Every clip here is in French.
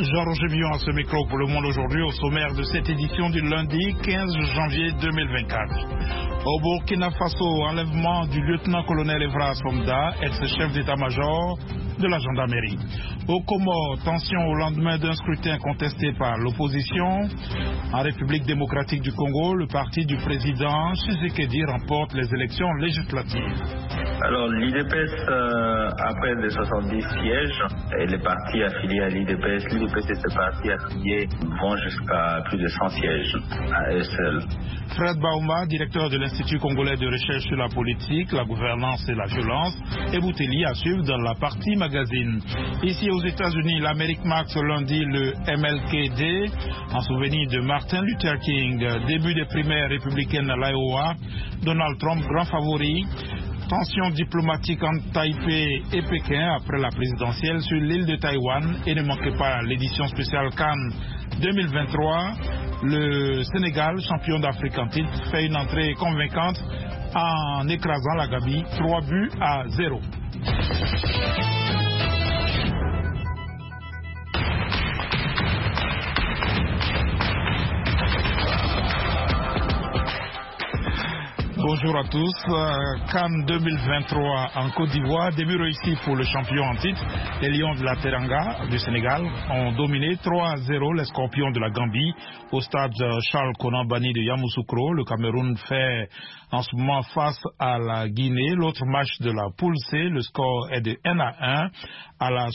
Jean-Roger Villon à ce micro pour Le Monde aujourd'hui au sommaire de cette édition du lundi 15 janvier 2024. Au Burkina Faso, enlèvement du lieutenant-colonel Evra Somda, ex-chef d'état-major de la gendarmerie. Au Comores, tension au lendemain d'un scrutin contesté par l'opposition. En République démocratique du Congo, le parti du président Tshisekedi remporte les élections législatives. Alors l'IDPS a près de 70 sièges et les partis affiliés à l'IDPS et ses partis affiliés vont jusqu'à plus de 100 sièges à eux seuls. Fred Bauma, directeur de l'Institut congolais de recherche sur la politique, la gouvernance et la violence, et Bouteli à suivre dans la partie magazine. Ici aux États-Unis, l'Amérique marque ce lundi le MLK Day en souvenir de Martin Luther King. Début des primaires républicaines à l'Iowa, Donald Trump grand favori. Tension diplomatique entre Taipei et Pékin après la présidentielle sur l'île de Taïwan. Et ne manquez pas l'édition spéciale Cannes 2023. Le Sénégal, champion d'Afrique en titre, fait une entrée convaincante en écrasant la Gambie 3-0. Bonjour à tous. Cannes 2023 en Côte d'Ivoire. Début réussi pour le champion en titre. Les Lions de la Teranga du Sénégal ont dominé 3-0 les Scorpions de la Gambie au stade Charles Konan Banny de Yamoussoukro. Le Cameroun fait en ce moment face à la Guinée. L'autre match de la poule C, le score est de 1-1 à la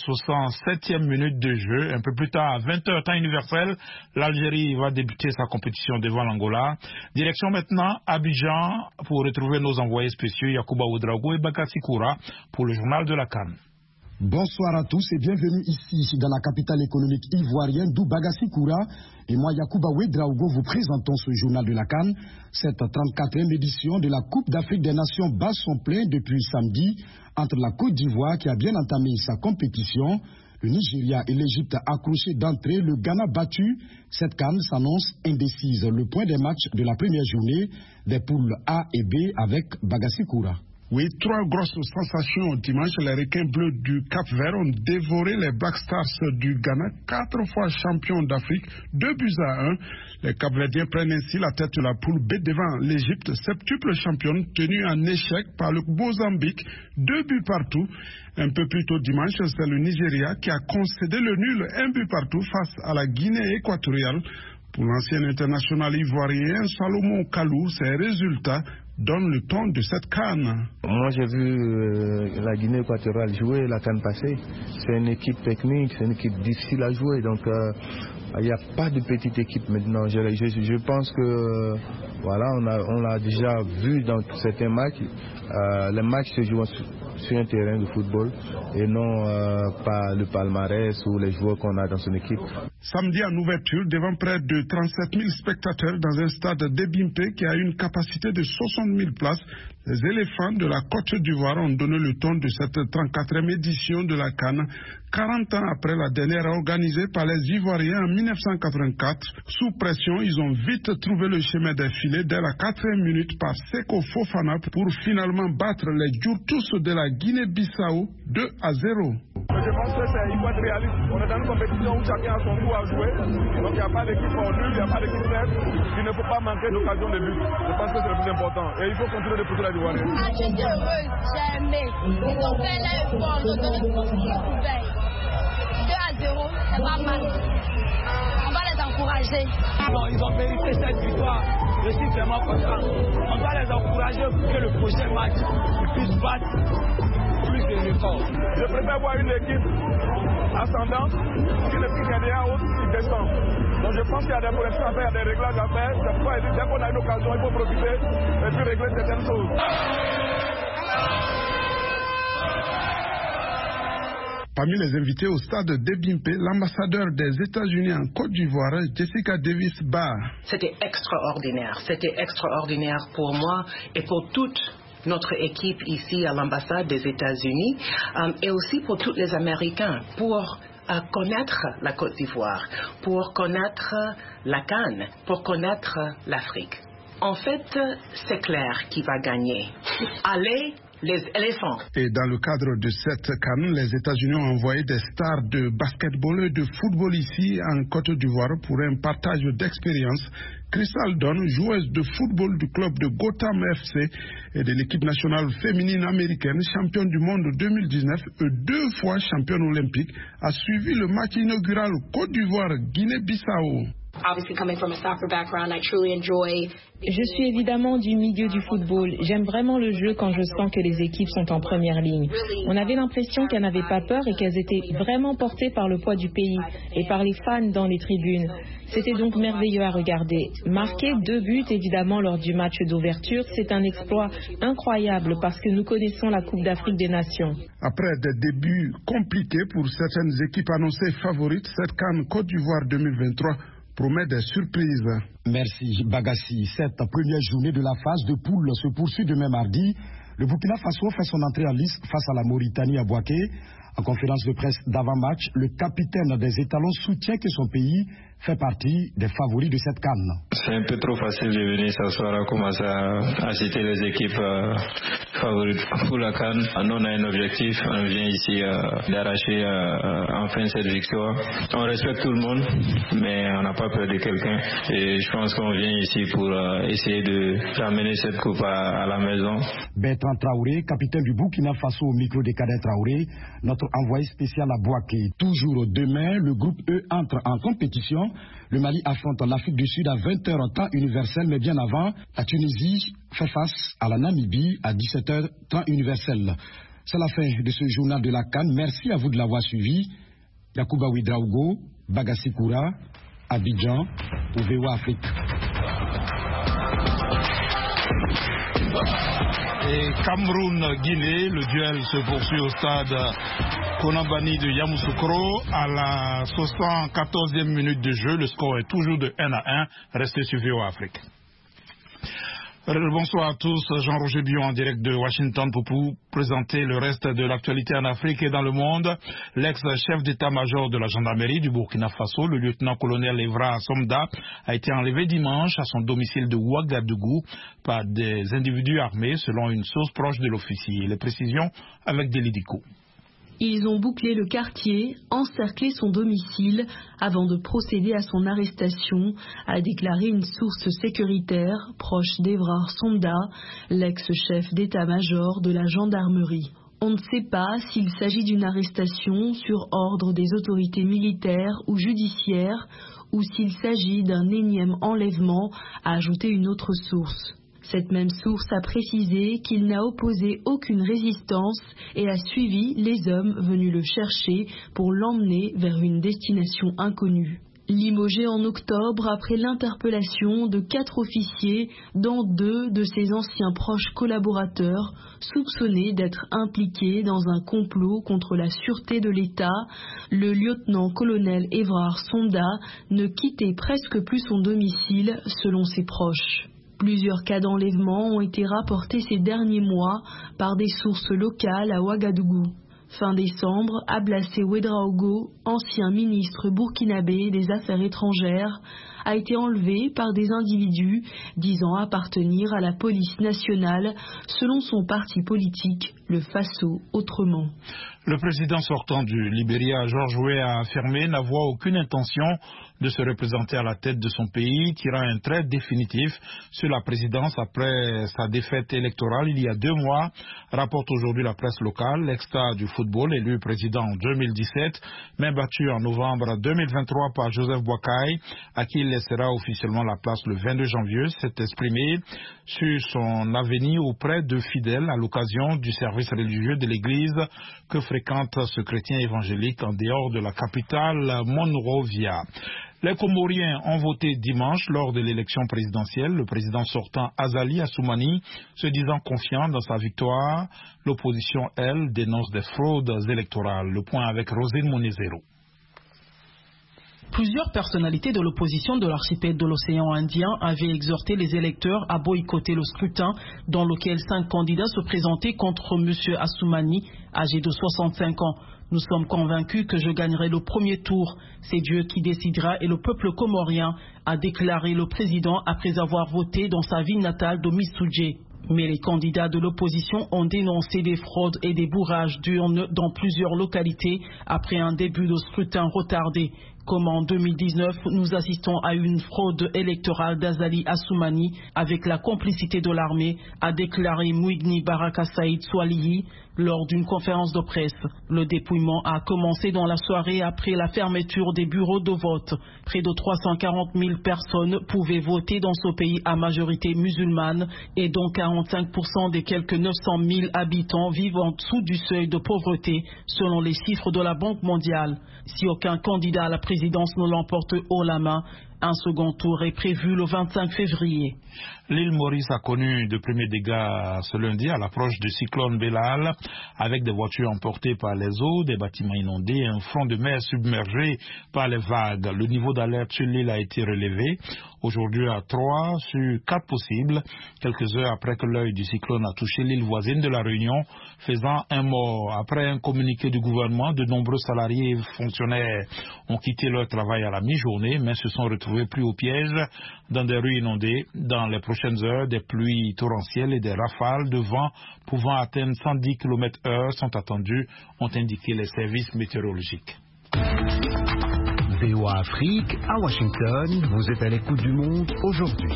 67e minute de jeu. Un peu plus tard, à 20h temps universel, l'Algérie va débuter sa compétition devant l'Angola. Direction maintenant Abidjan pour retrouver nos envoyés spéciaux Yacouba Ouedraogo et Bakassi Koura pour le journal de la CAN. Bonsoir à tous et bienvenue ici dans la capitale économique ivoirienne d'où Bakassi Koura et moi Yacouba Ouedraogo vous présentons ce journal de la CAN. Cette 34e édition de la Coupe d'Afrique des Nations bat son plein depuis samedi entre la Côte d'Ivoire qui a bien entamé sa compétition, le Nigeria et l'Égypte accrochés d'entrée, le Ghana battu. Cette CAN s'annonce indécise. Le point des matchs de la première journée des poules A et B avec Bakassi Koura. Oui, trois grosses sensations dimanche. Les requins bleus du Cap-Vert ont dévoré les Black Stars du Ghana, 4 fois champions d'Afrique, 2-1. Les Cap-Verdiens prennent ainsi la tête de la poule B devant l'Égypte, septuple championne, tenue en échec par le Mozambique, 2 buts partout. Un peu plus tôt dimanche, c'est le Nigeria qui a concédé le nul, 1 but partout face à la Guinée équatoriale. Pour l'ancien international ivoirien Salomon Kalou, ces résultats donnent le ton de cette CAN. Moi j'ai vu la Guinée équatoriale jouer la CAN passée. C'est une équipe technique, c'est une équipe difficile à jouer. Donc il n'y a pas de petite équipe maintenant. Je pense que voilà, on l'a déjà vu dans certains matchs. Les matchs se jouent sur un terrain de football et non pas le palmarès ou les joueurs qu'on a dans son équipe. Samedi en ouverture, devant près de 37 000 spectateurs dans un stade d'Ebimpe qui a une capacité de 60 000 places, les éléphants de la Côte d'Ivoire ont donné le ton de cette 34e édition de la CAN, 40 ans après la dernière organisée par les Ivoiriens en 1984. Sous pression, ils ont vite trouvé le chemin des filets dès la 4e minute par Seko Fofana pour finalement battre les Djourtous de la Guinée-Bissau 2-0. Je pense que il faut être réaliste. On est dans une compétition où chacun a son coup à jouer. Donc il n'y a pas d'équipe en nul, il n'y a pas d'équipe faible. Il ne faut pas manquer d'occasion de but. Je pense que c'est le plus important. Et il faut continuer de pousser la Ivoirienne. Je suis heureuse, jamais. Ils ont fait l'effort, ils ont donné tout ce qu'ils pouvaient. 2-0, c'est pas mal. On va les encourager. Bon, ils ont mérité cette victoire. Je suis vraiment content. On doit les encourager pour que le prochain match, ils puissent battre plus de records. Je préfère voir une équipe ascendante qu'une équipe gagnante haute qui descend. Donc je pense qu'il y a des corrections à faire, il y a des réglages à faire. C'est pourquoi dès qu'on a une occasion, il faut profiter et puis régler certaines choses. Parmi les invités au stade d'Ebimpe, l'ambassadeur des États-Unis en Côte d'Ivoire, Jessica Davis-Barr. C'était extraordinaire pour moi et pour toute notre équipe ici à l'ambassade des États-Unis et aussi pour tous les Américains pour connaître la Côte d'Ivoire, pour connaître la CAN, pour connaître l'Afrique. En fait, c'est clair qui va gagner. Allez, les éléphants. Et dans le cadre de cette CAN, les États-Unis ont envoyé des stars de basketball et de football ici en Côte d'Ivoire pour un partage d'expérience. Crystal Dunn, joueuse de football du club de Gotham FC et de l'équipe nationale féminine américaine, championne du monde 2019 et 2 fois championne olympique, a suivi le match inaugural Côte d'Ivoire-Guinée-Bissau. Je suis évidemment du milieu du football. J'aime vraiment le jeu quand je sens que les équipes sont en première ligne. On avait l'impression qu'elles n'avaient pas peur et qu'elles étaient vraiment portées par le poids du pays et par les fans dans les tribunes. C'était donc merveilleux à regarder. Marquer 2 buts évidemment lors du match d'ouverture, c'est un exploit incroyable parce que nous connaissons la Coupe d'Afrique des Nations. Après des débuts compliqués pour certaines équipes annoncées favorites, cette CAN Côte d'Ivoire 2023 promet des surprises. Merci Bagassi. Cette première journée de la phase de poule se poursuit demain mardi. Le Burkina Faso fait son entrée en lice face à la Mauritanie à Bouaké. En conférence de presse d'avant-match, le capitaine des étalons soutient que son pays fait partie des favoris de cette CAN. C'est un peu trop facile de venir s'asseoir à commencer à citer les équipes favorites pour la CAN. Nous, on a un objectif, on vient ici d'arracher enfin cette victoire. On respecte tout le monde, mais on n'a pas peur de quelqu'un. Et je pense qu'on vient ici pour essayer de ramener cette coupe à la maison. Bertrand Traoré, capitaine du Burkina Faso au micro des Kader Traoré, notre envoyé spécial à Bouaké. Toujours demain, le groupe E entre en compétition. Le Mali affronte l'Afrique du Sud à 20h temps universel, mais bien avant, la Tunisie fait face à la Namibie à 17h temps universel. C'est la fin de ce journal de la CAN. Merci à vous de l'avoir suivi. Yacouba Ouedraogo, Bagassi Koura, Abidjan, pour VOA Afrique. Et Cameroun-Guinée, le duel se poursuit au stade Konambani de Yamoussoukro à la 74e minute de jeu. Le score est toujours de 1-1. Restez sur VOA Afrique. Bonsoir à tous, Jean-Roger Bion en direct de Washington pour vous présenter le reste de l'actualité en Afrique et dans le monde. L'ex-chef d'état-major de la gendarmerie du Burkina Faso, le lieutenant-colonel Evra Somda, a été enlevé dimanche à son domicile de Ouagadougou par des individus armés selon une source proche de l'officier. Les précisions avec Delidico. Ils ont bouclé le quartier, encerclé son domicile avant de procéder à son arrestation, a déclaré une source sécuritaire proche d'Evra Somda, l'ex-chef d'état-major de la gendarmerie. On ne sait pas s'il s'agit d'une arrestation sur ordre des autorités militaires ou judiciaires ou s'il s'agit d'un énième enlèvement, a ajouté une autre source. Cette même source a précisé qu'il n'a opposé aucune résistance et a suivi les hommes venus le chercher pour l'emmener vers une destination inconnue. Limogé en octobre après l'interpellation de 4 officiers, dont 2 de ses anciens proches collaborateurs, soupçonnés d'être impliqués dans un complot contre la sûreté de l'État, le lieutenant-colonel Evra Somda ne quittait presque plus son domicile selon ses proches. Plusieurs cas d'enlèvement ont été rapportés ces derniers mois par des sources locales à Ouagadougou. Fin décembre, Ablassé Ouedraogo, ancien ministre burkinabé des Affaires étrangères, a été enlevé par des individus disant appartenir à la police nationale selon son parti politique, le Faso Autrement. Le président sortant du Libéria, George Weah, a affirmé n'avoir aucune intention de se représenter à la tête de son pays, tirant un trait définitif sur la présidence après sa défaite électorale il y a 2 mois, rapporte aujourd'hui la presse locale. L'ex-star du football, élu président en 2017, mais battu en novembre 2023 par Joseph Boakai, à qui il laissera officiellement la place le 22 janvier, s'est exprimé sur son avenir auprès de fidèles à l'occasion du service religieux de l'église que fréquente ce chrétien évangélique en dehors de la capitale Monrovia. Les Comoriens ont voté dimanche lors de l'élection présidentielle. Le président sortant Azali Assoumani se disant confiant dans sa victoire. L'opposition, elle, dénonce des fraudes électorales. Le point avec Rosine Monezero. Plusieurs personnalités de l'opposition de l'archipel de l'océan Indien avaient exhorté les électeurs à boycotter le scrutin dans lequel 5 candidats se présentaient contre M. Assoumani, âgé de 65 ans. Nous sommes convaincus que je gagnerai le premier tour. C'est Dieu qui décidera et le peuple comorien, a déclaré le président après avoir voté dans sa ville natale de Missoudié. Mais les candidats de l'opposition ont dénoncé des fraudes et des bourrages d'urnes dans plusieurs localités après un début de scrutin retardé. Comme en 2019, nous assistons à une fraude électorale d'Azali Assoumani avec la complicité de l'armée, a déclaré Mouigni Baraka Saïd Swalihi lors d'une conférence de presse. Le dépouillement a commencé dans la soirée après la fermeture des bureaux de vote. Près de 340 000 personnes pouvaient voter dans ce pays à majorité musulmane et dont 45% des quelques 900 000 habitants vivent en dessous du seuil de pauvreté selon les chiffres de la Banque mondiale. Si aucun candidat à la présidence ne l'emporte haut la main, un second tour est prévu le 25 février. L'île Maurice a connu de premiers dégâts ce lundi à l'approche du cyclone Belal, avec des voitures emportées par les eaux, des bâtiments inondés et un front de mer submergé par les vagues. Le niveau d'alerte sur l'île a été relevé aujourd'hui à 3 sur 4 possibles, quelques heures après que l'œil du cyclone a touché l'île voisine de la Réunion, faisant un mort. Après un communiqué du gouvernement, de nombreux salariés et fonctionnaires ont quitté leur travail à la mi-journée, mais se sont retrouvés pris au piège dans des rues inondées. Dans les prochaines heures, des pluies torrentielles et des rafales de vent pouvant atteindre 110 km/h sont attendues, ont indiqué les services météorologiques. VOA Afrique, à Washington, vous êtes à l'écoute du monde aujourd'hui.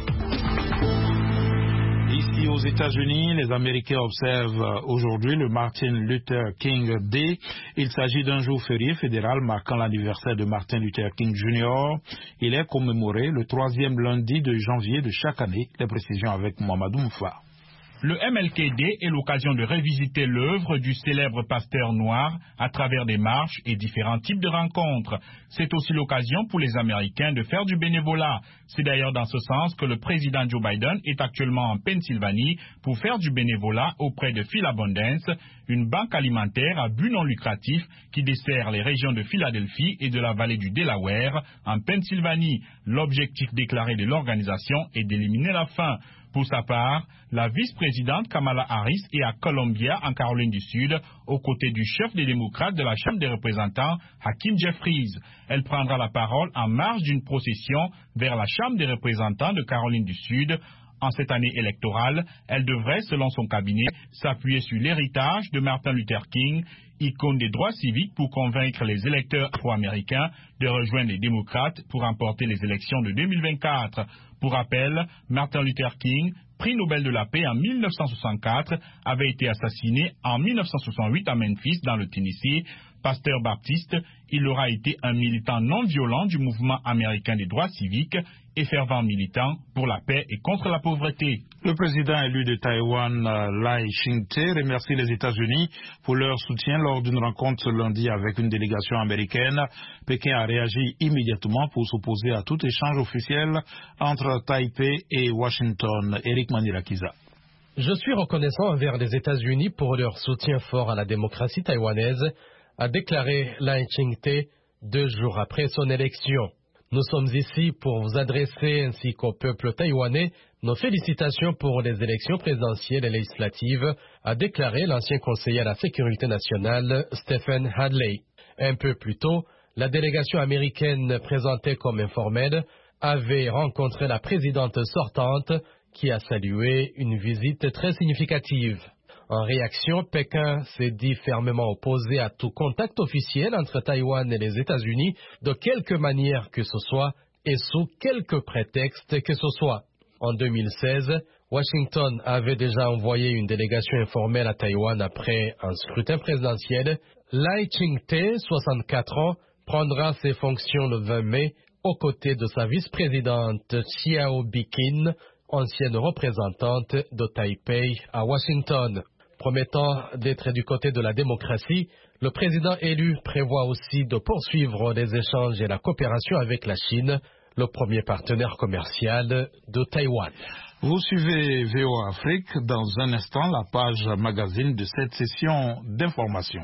Ici aux États-Unis, les Américains observent aujourd'hui le Martin Luther King Day. Il s'agit d'un jour férié fédéral marquant l'anniversaire de Martin Luther King Jr. Il est commémoré le 3e lundi de janvier de chaque année. Les précisions avec Mamadou Moufa. Le MLK Day est l'occasion de revisiter l'œuvre du célèbre pasteur noir à travers des marches et différents types de rencontres. C'est aussi l'occasion pour les Américains de faire du bénévolat. C'est d'ailleurs dans ce sens que le président Joe Biden est actuellement en Pennsylvanie pour faire du bénévolat auprès de Philabundance, une banque alimentaire à but non lucratif qui dessert les régions de Philadelphie et de la vallée du Delaware en Pennsylvanie. L'objectif déclaré de l'organisation est d'éliminer la faim. Pour sa part, la vice-présidente Kamala Harris est à Columbia, en Caroline du Sud, aux côtés du chef des démocrates de la Chambre des représentants, Hakeem Jeffries. Elle prendra la parole en marge d'une procession vers la Chambre des représentants de Caroline du Sud. En cette année électorale, elle devrait, selon son cabinet, s'appuyer sur l'héritage de Martin Luther King, icône des droits civiques, pour convaincre les électeurs afro-américains de rejoindre les démocrates pour remporter les élections de 2024. Pour rappel, Martin Luther King, prix Nobel de la paix en 1964, avait été assassiné en 1968 à Memphis, dans le Tennessee. Pasteur baptiste, il aura été un militant non violent du mouvement américain des droits civiques et fervent militant pour la paix et contre la pauvreté. Le président élu de Taïwan, Lai Ching-te, remercie les États-Unis pour leur soutien lors d'une rencontre ce lundi avec une délégation américaine. Pékin a réagi immédiatement pour s'opposer à tout échange officiel entre Taipei et Washington. Eric Manirakiza. Je suis reconnaissant envers les États-Unis pour leur soutien fort à la démocratie taïwanaise, a déclaré Lai Ching-te 2 jours après son élection. Nous sommes ici pour vous adresser ainsi qu'au peuple taïwanais nos félicitations pour les élections présidentielles et législatives, a déclaré l'ancien conseiller à la sécurité nationale Stephen Hadley. Un peu plus tôt, la délégation américaine présentée comme informelle avait rencontré la présidente sortante qui a salué une visite très significative. En réaction, Pékin s'est dit fermement opposé à tout contact officiel entre Taïwan et les États-Unis, de quelque manière que ce soit et sous quelque prétexte que ce soit. En 2016, Washington avait déjà envoyé une délégation informelle à Taïwan après un scrutin présidentiel. Lai Ching-te, 64 ans, prendra ses fonctions le 20 mai aux côtés de sa vice-présidente Xiao Bikin, ancienne représentante de Taipei à Washington. Promettant d'être du côté de la démocratie, le président élu prévoit aussi de poursuivre les échanges et la coopération avec la Chine, le premier partenaire commercial de Taïwan. Vous suivez VOA Afrique. Dans un instant, la page magazine de cette session d'information.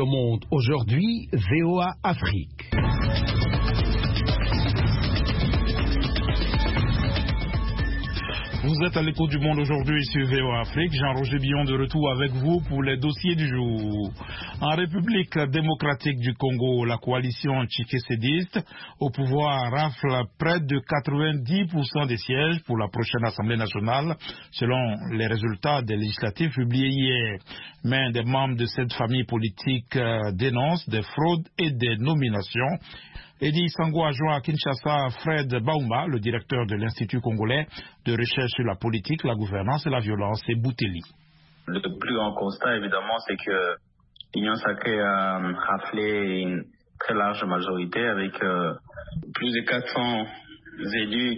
Monde aujourd'hui, VOA Afrique. Vous êtes à l'écoute du Monde aujourd'hui sur VOA Afrique. Jean-Roger Billon de retour avec vous pour les dossiers du jour. En République démocratique du Congo, la coalition tchikésédiste au pouvoir rafle près de 90% des sièges pour la prochaine Assemblée nationale, selon les résultats des législatives publiés hier. Mais des membres de cette famille politique dénoncent des fraudes et des nominations. Eddie Sango a joint à Kinshasa Fred Baumba, le directeur de l'Institut congolais de recherche sur la politique, la gouvernance et la violence, et Bouteli. Le plus grand constat, évidemment, c'est que l'Union sacrée a raflé une très large majorité avec plus de 400 élus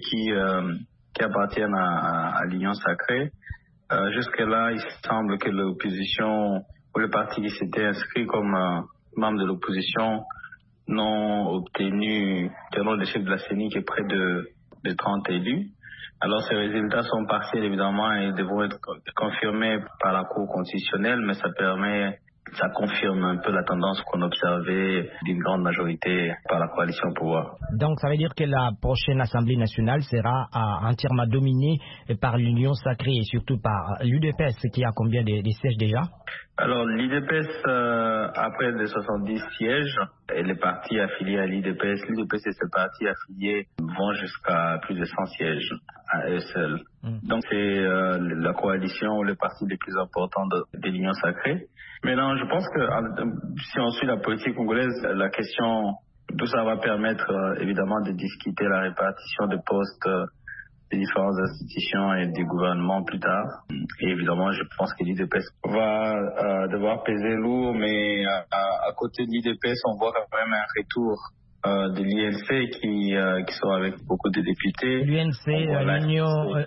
qui appartiennent à l'Union sacrée. Jusque-là, il semble que l'opposition ou le parti qui s'était inscrit comme membre de l'opposition n'ont obtenu, selon les chefs de la CENI, que près de 30 élus. Alors ces résultats sont partiels évidemment et devront être confirmés par la Cour constitutionnelle, mais ça confirme un peu la tendance qu'on observait d'une grande majorité par la coalition au pouvoir. Donc ça veut dire que la prochaine Assemblée nationale sera entièrement dominée par l'Union sacrée et surtout par l'UDPS, qui a combien de sièges déjà? Alors l'UDPS a près de 70 sièges et les partis affiliés à l'UDPS et ses partis affiliés vont jusqu'à plus de 100 sièges à eux seuls. Donc c'est la coalition ou le parti le plus important de l'Union sacrée. Maintenant, je pense que si on suit la politique congolaise, la question, tout ça va permettre évidemment de discuter la répartition de postes des différentes institutions et du gouvernement plus tard. Et évidemment, je pense que l'UDPS va devoir peser lourd, mais à côté de l'UDPS, on voit quand même un retour de l'UNC qui sont avec beaucoup de députés. L'Union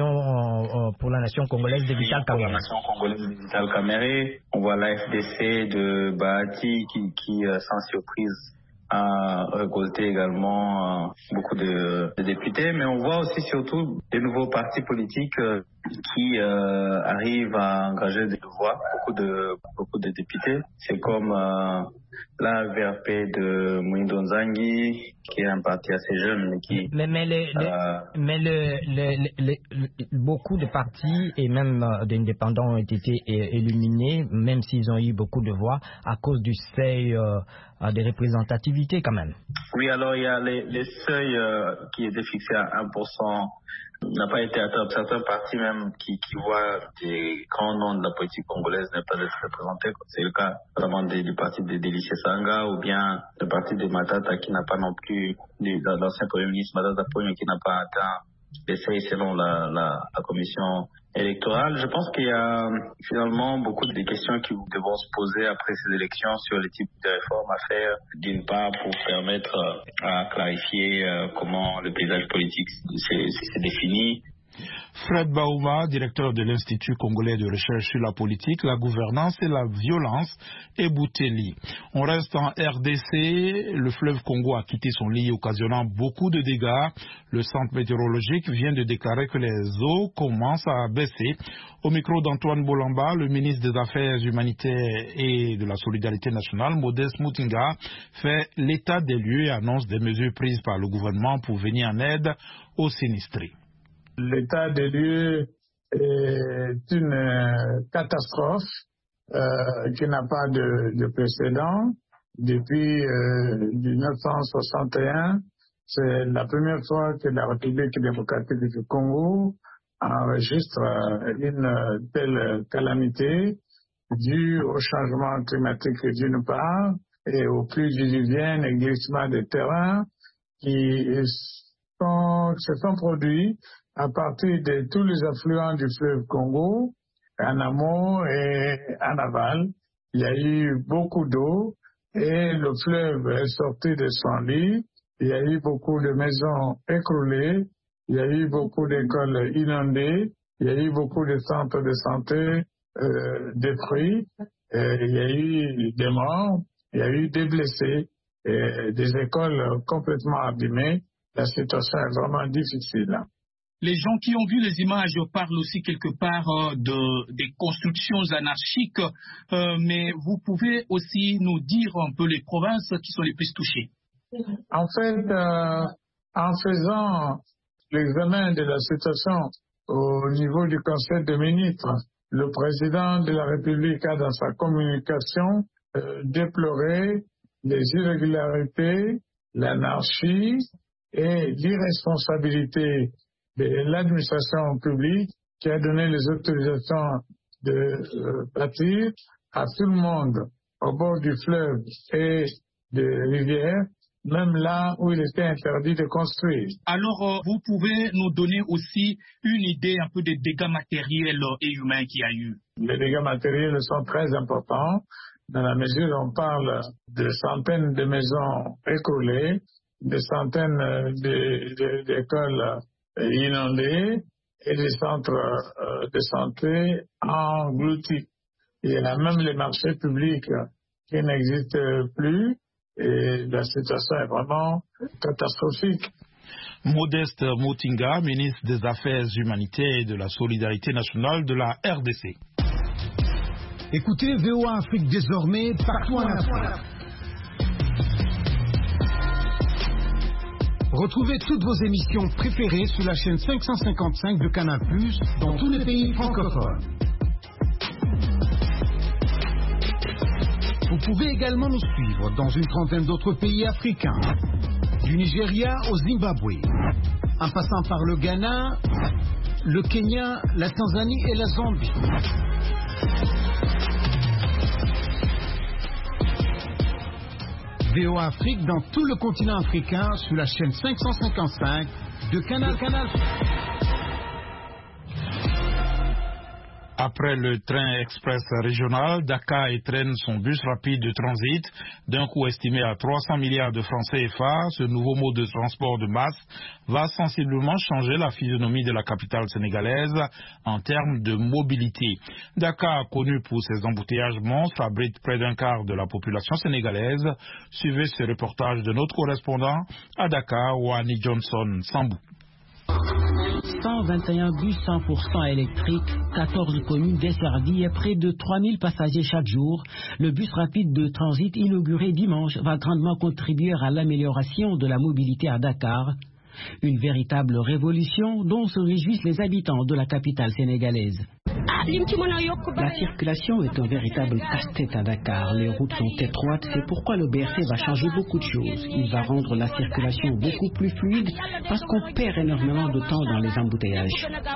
pour la nation congolaise de Vital Kamerhe. Pour la nation congolaise de Vital Kamerhe. On voit la FDC de Bahati qui sans surprise, a récolté également beaucoup de députés, mais on voit aussi surtout des nouveaux partis politiques qui arrivent à engager des voix, beaucoup de députés. C'est comme la VRP de Mwindo Nzangi, qui est un parti assez jeune, mais qui... beaucoup de partis et même d'indépendants ont été éliminés, même s'ils ont eu beaucoup de voix, à cause du seuil de représentativité quand même. Oui, alors il y a les seuils qui étaient fixés à 1%. N'a pas été atteint. Certains partis même qui voient des grands noms de la politique congolaise ne pas être représentés. C'est le cas vraiment du parti de Délicie Sanga ou bien le parti de Matata qui n'a pas non plus, l'ancien premier ministre Matata Ponyo qui n'a pas atteint les seuils selon la commission électorale. Je pense qu'il y a finalement beaucoup de questions qui devront se poser après ces élections sur les types de réformes à faire, d'une part pour permettre à clarifier comment le paysage politique s'est défini. Fred Bauma, directeur de l'Institut congolais de recherche sur la politique, la gouvernance et la violence, et Bouteli. On reste en RDC. Le fleuve Congo a quitté son lit, occasionnant beaucoup de dégâts. Le centre météorologique vient de déclarer que les eaux commencent à baisser. Au micro d'Antoine Bolamba, le ministre des Affaires humanitaires et de la Solidarité nationale, Modeste Moutinga, fait l'état des lieux et annonce des mesures prises par le gouvernement pour venir en aide aux sinistrés. L'état des lieux est une catastrophe qui n'a pas de précédent. Depuis 1961, c'est la première fois que la République démocratique du Congo enregistre une telle calamité due au changement climatique d'une part et aux pluies diluviennes et glissements de terrain qui se sont produits à partir de tous les affluents du fleuve Congo, en amont et en aval. Il y a eu beaucoup d'eau et le fleuve est sorti de son lit. Il y a eu beaucoup de maisons écroulées, il y a eu beaucoup d'écoles inondées, il y a eu beaucoup de centres de santé détruits, il y a eu des morts, il y a eu des blessés, et des écoles complètement abîmées. La situation est vraiment difficile. Les gens qui ont vu les images parlent aussi quelque part des constructions anarchiques, mais vous pouvez aussi nous dire un peu les provinces qui sont les plus touchées. En fait, en faisant l'examen de la situation au niveau du Conseil des ministres, le président de la République a dans sa communication déploré les irrégularités, l'anarchie et l'irresponsabilité de l'administration publique qui a donné les autorisations de bâtir à tout le monde au bord du fleuve et des rivières, même là où il était interdit de construire. Alors, vous pouvez nous donner aussi une idée un peu des dégâts matériels et humains qu'il y a eu? Les dégâts matériels sont très importants dans la mesure où on parle de centaines de maisons écroulées, de centaines d'écoles inondées et des centres de santé engloutis. Il y a même les marchés publics qui n'existent plus et la situation est vraiment catastrophique. Modeste Motinga, ministre des Affaires humanitaires et de la Solidarité nationale de la RDC. Écoutez VOA Afrique désormais partout en Afrique. Retrouvez toutes vos émissions préférées sur la chaîne 555 de Canal+, dans tous les pays francophones. Vous pouvez également nous suivre dans une trentaine d'autres pays africains, du Nigeria au Zimbabwe, en passant par le Ghana, le Kenya, la Tanzanie et la Zambie. VOA Afrique dans tout le continent africain sur la chaîne 555 de Canal+. Après le train express régional, Dakar étrenne son bus rapide de transit d'un coût estimé à 300 milliards de francs CFA. Ce nouveau mode de transport de masse va sensiblement changer la physionomie de la capitale sénégalaise en termes de mobilité. Dakar, connu pour ses embouteillages monstres, abrite près d'un quart de la population sénégalaise. Suivez ce reportage de notre correspondant à Dakar, Wani Johnson Sambou. 121 bus 100% électriques, 14 communes desservies et près de 3000 passagers chaque jour. Le bus rapide de transit inauguré dimanche va grandement contribuer à l'amélioration de la mobilité à Dakar. Une véritable révolution dont se réjouissent les habitants de la capitale sénégalaise. La circulation est un véritable casse-tête à Dakar. Les routes sont étroites, c'est pourquoi le BRT va changer beaucoup de choses. Il va rendre la circulation beaucoup plus fluide parce qu'on perd énormément de temps dans les embouteillages.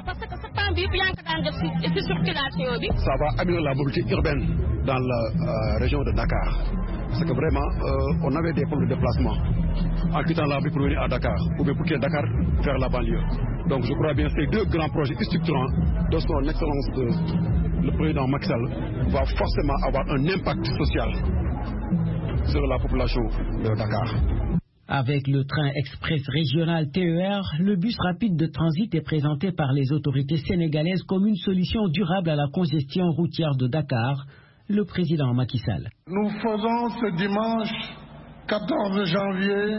Ça va améliorer la mobilité urbaine dans la région de Dakar. Parce que vraiment, on avait des problèmes de déplacement en quittant la ville pour venir à Dakar, ou bien pour quitter Dakar vers la banlieue. Donc je crois bien que ces deux grands projets structurants de son excellence le président Macky Sall va forcément avoir un impact social sur la population de Dakar. Avec le train express régional TER, le bus rapide de transit est présenté par les autorités sénégalaises comme une solution durable à la congestion routière de Dakar. Le président Macky Sall. Nous faisons ce dimanche 14 janvier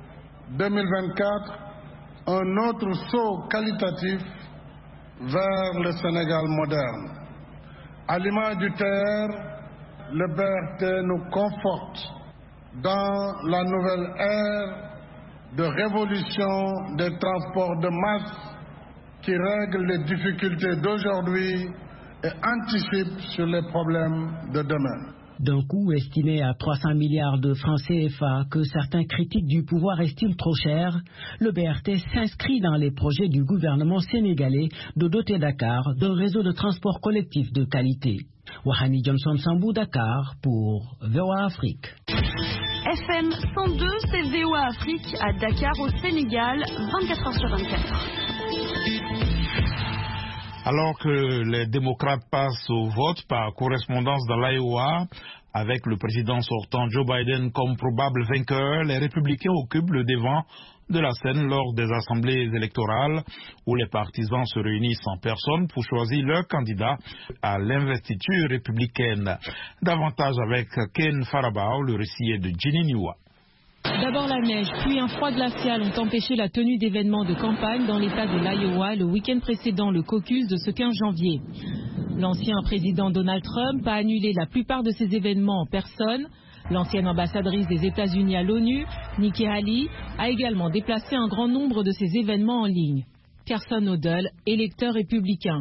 2024 un autre saut qualitatif vers le Sénégal moderne. À l'image du TER, le BRT nous conforte dans la nouvelle ère de révolution des transports de masse qui règle les difficultés d'aujourd'hui et anticipe sur les problèmes de demain. D'un coût estimé à 300 milliards de francs CFA que certains critiques du pouvoir estiment trop cher, le BRT s'inscrit dans les projets du gouvernement sénégalais de doter Dakar d'un réseau de transport collectif de qualité. Wahani Johnson Sambou, Dakar pour VOA Afrique. FM 102, c'est VOA Afrique à Dakar au Sénégal, 24h sur 24. Alors que les démocrates passent au vote par correspondance dans l'Iowa, avec le président sortant Joe Biden comme probable vainqueur, les républicains occupent le devant de la scène lors des assemblées électorales où les partisans se réunissent en personne pour choisir leur candidat à l'investiture républicaine. Davantage avec Ken Farabao, le récit est de Ginny Niwa. D'abord la neige, puis un froid glacial ont empêché la tenue d'événements de campagne dans l'état de l'Iowa le week-end précédent le caucus de ce 15 janvier. L'ancien président Donald Trump a annulé la plupart de ces événements en personne. L'ancienne ambassadrice des États-Unis à l'ONU, Nikki Haley, a également déplacé un grand nombre de ces événements en ligne. Carson Odell, électeur républicain.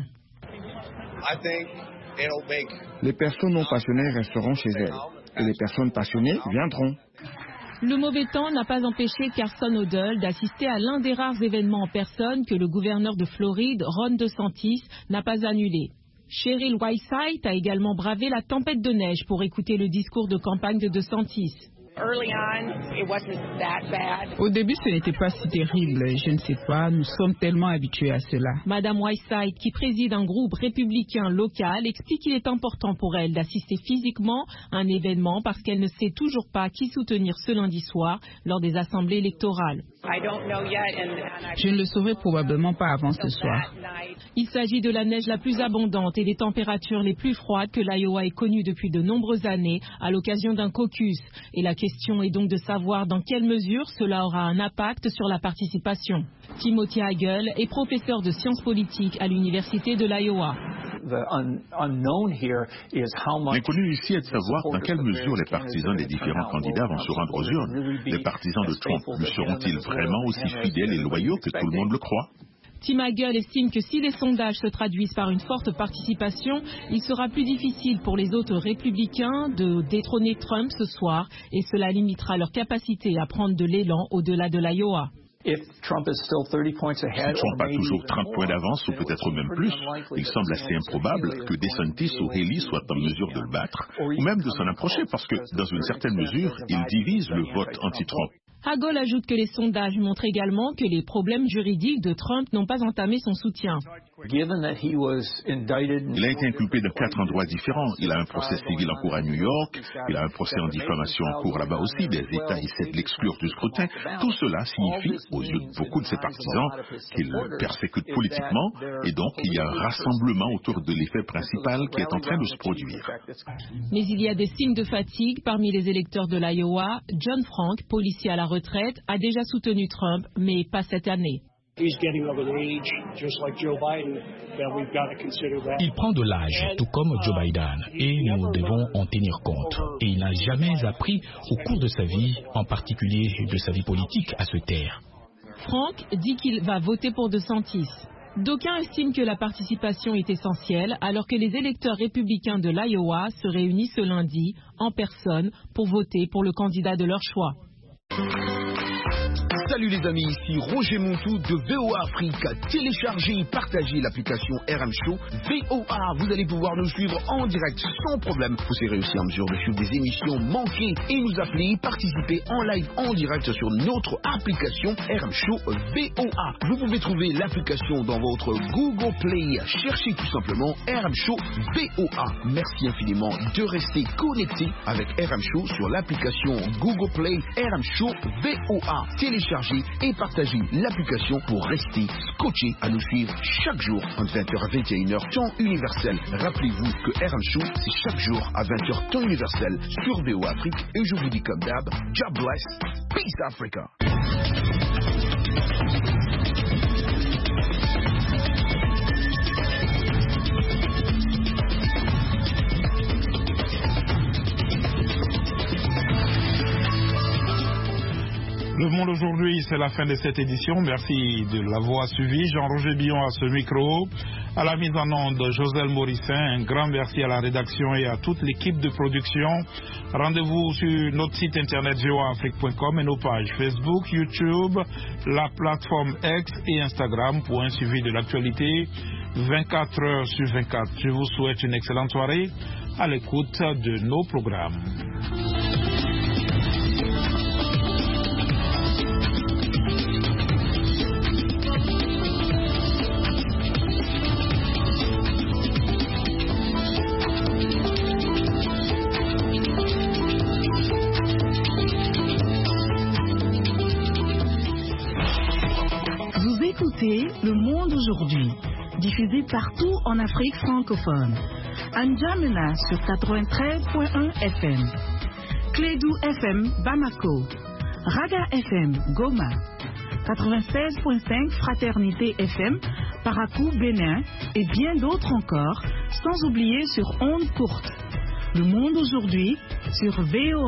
Les personnes non passionnées resteront chez elles et les personnes passionnées viendront. Le mauvais temps n'a pas empêché Carson Odell d'assister à l'un des rares événements en personne que le gouverneur de Floride, Ron DeSantis, n'a pas annulé. Cheryl Whiteside a également bravé la tempête de neige pour écouter le discours de campagne de DeSantis. Au début, ce n'était pas si terrible. Je ne sais pas, nous sommes tellement habitués à cela. Madame Whiteside, qui préside un groupe républicain local, explique qu'il est important pour elle d'assister physiquement à un événement parce qu'elle ne sait toujours pas qui soutenir ce lundi soir lors des assemblées électorales. Je ne le saurai probablement pas avant ce soir. Il s'agit de la neige la plus abondante et des températures les plus froides que l'Iowa ait connues depuis de nombreuses années à l'occasion d'un caucus. Et la question est donc de savoir dans quelle mesure cela aura un impact sur la participation. Timothy Hagel est professeur de sciences politiques à l'université de l'Iowa. L'inconnu ici est de savoir dans quelle mesure les partisans des différents candidats vont se rendre aux urnes. Les partisans de Trump lui seront-ils vraiment aussi fidèles et loyaux que tout le monde le croit? Tim Hagel estime que si les sondages se traduisent par une forte participation, il sera plus difficile pour les autres républicains de détrôner Trump ce soir et cela limitera leur capacité à prendre de l'élan au-delà de l'Iowa. Si Trump a toujours 30 points d'avance ou peut-être même plus, il semble assez improbable que DeSantis ou Haley soient en mesure de le battre ou même de s'en approcher parce que, dans une certaine mesure, il divise le vote anti-Trump. Hagel ajoute que les sondages montrent également que les problèmes juridiques de Trump n'ont pas entamé son soutien. Il a été inculpé de 4 endroits différents. Il a un procès civil en cours à New York. Il a un procès en diffamation en cours là-bas aussi. Des États essaient de l'exclure du scrutin. Tout cela signifie, aux yeux de beaucoup de ses partisans, qu'il le persécute politiquement. Et donc, il y a un rassemblement autour de l'effet principal qui est en train de se produire. Mais il y a des signes de fatigue parmi les électeurs de l'Iowa. John Frank, policier à la retraite, a déjà soutenu Trump, mais pas cette année. Il prend de l'âge, tout comme Joe Biden, et nous devons en tenir compte. Et il n'a jamais appris au cours de sa vie, en particulier de sa vie politique, à se taire. Frank dit qu'il va voter pour DeSantis. D'aucuns estiment que la participation est essentielle, alors que les électeurs républicains de l'Iowa se réunissent ce lundi, en personne, pour voter pour le candidat de leur choix. Salut les amis, ici Roger Montou de VOA Afrique. Téléchargez et partagez l'application RM Show VOA. Vous allez pouvoir nous suivre en direct sans problème. Vous serez aussi en mesure de suivre des émissions manquées et nous appeler, participer en live en direct sur notre application RM Show VOA. Vous pouvez trouver l'application dans votre Google Play. Cherchez tout simplement RM Show VOA. Merci infiniment de rester connecté avec RM Show sur l'application Google Play RM Show VOA. Téléchargez et partagez l'application pour rester scotché à nous suivre chaque jour entre 20h à 21h temps universel. Rappelez-vous que RM Show c'est chaque jour à 20h temps universel sur VOA Afrique et je vous dis comme d'hab, God bless, peace Africa. Le Monde aujourd'hui, c'est la fin de cette édition. Merci de l'avoir suivi. Jean-Roger Billon à ce micro. À la mise en onde, Joselle Morissin. Un grand merci à la rédaction et à toute l'équipe de production. Rendez-vous sur notre site internet voaafrique.com et nos pages Facebook, YouTube, la plateforme X et Instagram pour un suivi de l'actualité 24 heures sur 24. Je vous souhaite une excellente soirée à l'écoute de nos programmes. Le Monde aujourd'hui, diffusé partout en Afrique francophone. À N'Djamena sur 93.1 FM, Clédou FM Bamako, Raga FM, Goma. 96.5 Fraternité FM, Parakou, Bénin et bien d'autres encore, sans oublier sur ondes courtes. Le monde aujourd'hui sur VOA.